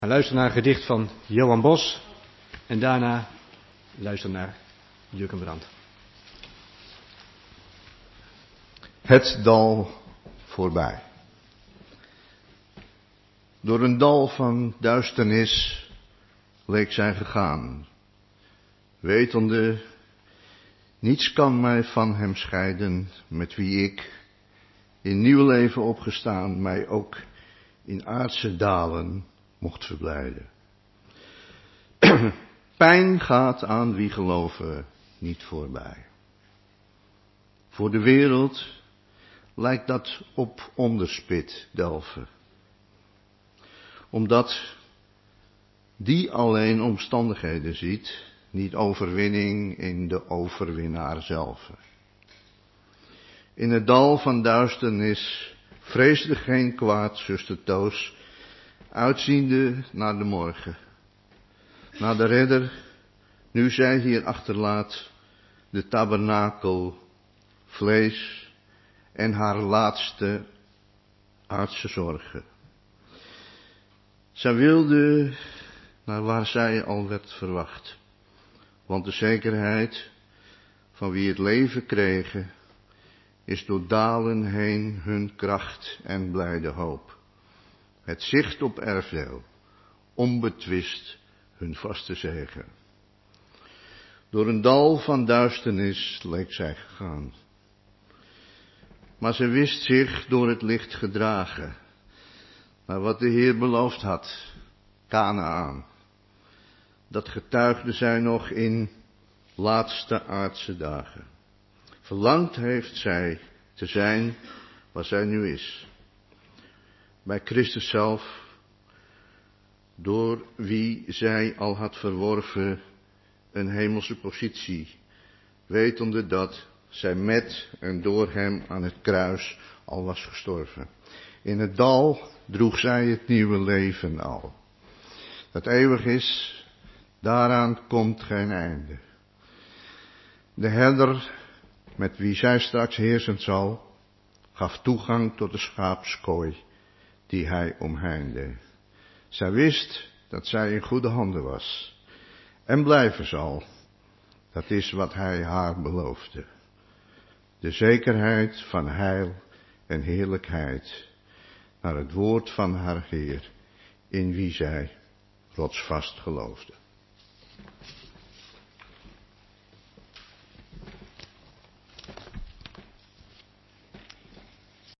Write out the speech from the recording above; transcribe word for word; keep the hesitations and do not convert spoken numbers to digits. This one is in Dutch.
Luister naar een gedicht van Johan Bos en daarna luister naar Jurgen Brandt. Het dal voorbij. Door een dal van duisternis leek zij gegaan, wetende, niets kan mij van hem scheiden, met wie ik, in nieuw leven opgestaan, mij ook in aardse dalen mocht verblijden. Pijn gaat aan wie geloven niet voorbij. Voor de wereld lijkt dat op onderspit delven, omdat die alleen omstandigheden ziet, niet overwinning in de overwinnaar zelf. In het dal van duisternis vreesde geen kwaad zuster Toos, uitziende naar de morgen, naar de redder, nu zij hier achterlaat, de tabernakel, vlees en haar laatste aardse zorgen. Zij wilde naar waar zij al werd verwacht, want de zekerheid van wie het leven kregen, is door dalen heen hun kracht en blijde hoop. Het zicht op erfdeel, onbetwist hun vaste zegen. Door een dal van duisternis leek zij gegaan, maar ze wist zich door het licht gedragen, naar wat de Heer beloofd had, Kanaaan. Dat getuigde zij nog in laatste aardse dagen. Verlangd heeft zij te zijn waar zij nu is. Bij Christus zelf, door wie zij al had verworven een hemelse positie, wetende dat zij met en door hem aan het kruis al was gestorven. In het dal droeg zij het nieuwe leven al. Dat eeuwig is, daaraan komt geen einde. De herder, met wie zij straks heersen zal, gaf toegang tot de schaapskooi die hij omheinde. Zij wist dat zij in goede handen was en blijven zal. Dat is wat hij haar beloofde. De zekerheid van heil en heerlijkheid naar het woord van haar Heer, in wie zij rotsvast geloofde.